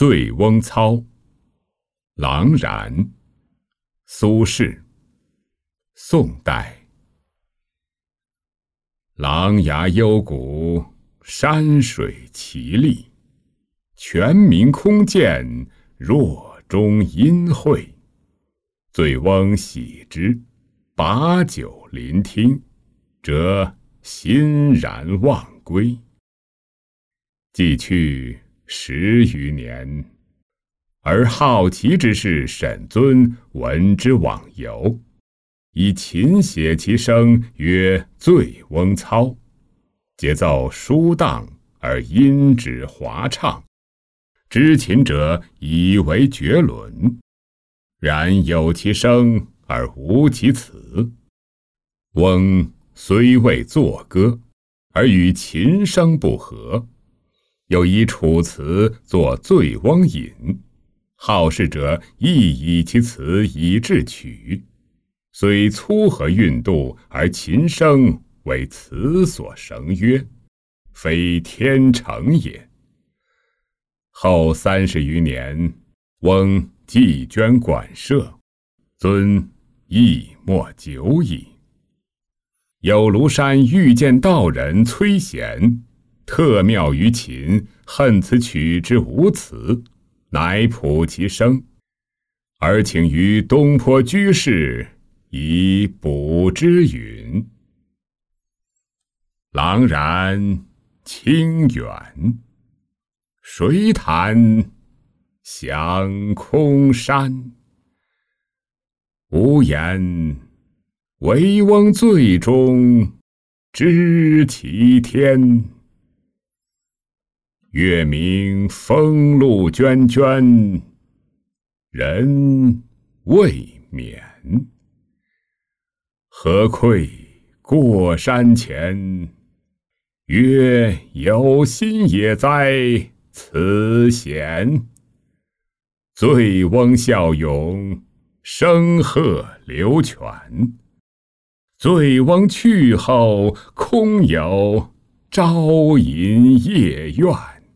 醉翁操，郎然，苏轼，宋代。琅琊幽谷，山水奇丽，泉明空见，若中阴晦。醉翁喜之，把酒临听，则欣然忘归。既去10余年，而好奇之士沈遵闻之往游，以琴写其声曰醉翁操，节奏舒荡而音质华畅，知琴者以为绝伦。然有其声而无其词。翁虽未作歌，而与琴声不合，又以楚辞作《醉翁引》，好事者亦以其词以制曲，虽粗和韵度，而琴声为词所绳约，非天成也。后30余年，翁既捐馆舍，遵亦莫久矣。有庐山遇见道人崔贤，特妙于琴，恨此曲之无词，乃谱其声，而请于东坡居士以补之允。朗然清远，谁弹响空山？无言，惟翁醉中知其天。月明风露涓涓，人未眠。何愧过山前，曰有心也哉此贤。醉翁笑咏，声鹤流泉。醉翁去后，空有朝吟夜怨。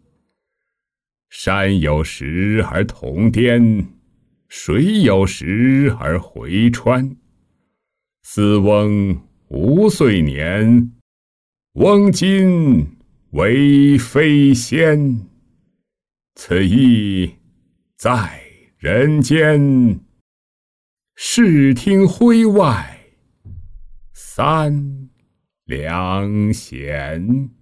山有时而同巅，水有时而回川。斯翁无岁年，翁今为非仙。此意在人间，视听徽外三两弦。